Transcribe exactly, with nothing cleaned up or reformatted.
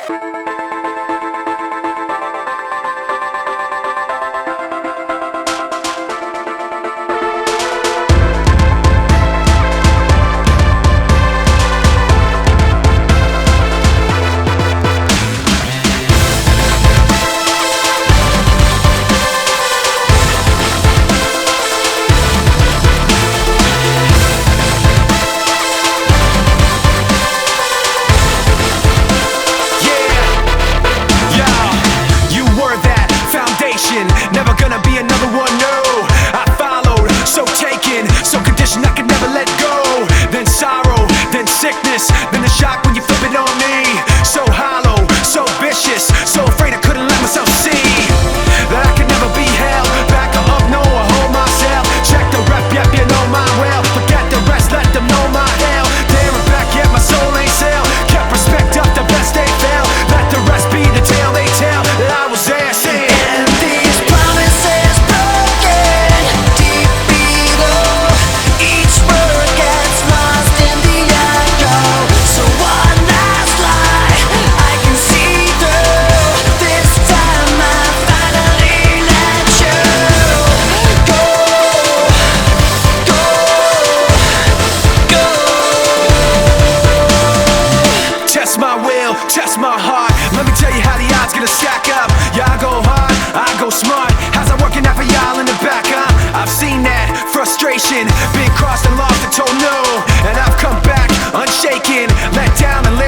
Never gonna be another one, no. I followed, so taken, so conditioned I could never let go. Then sorrow, then sickness, then the shock when you flip it on me. So hollow, so vicious, so afraid I couldn't let myself see that I could never be held back or up, no, I hold myself. Check the rep, yep, you know my well. Forget the rest, let them know my hell. There and back, yet my soul ain't sell. Kept respect up, the best they fail. Let the rest be the tale they tell that I was there saying. Test my will, test my heart. Let me tell you how the odds gonna stack up. Yeah, I go hard, I go smart. How's that working out for y'all in the back, huh? I've seen that frustration, been crossed and lost and told no. And I've come back unshaken, let down and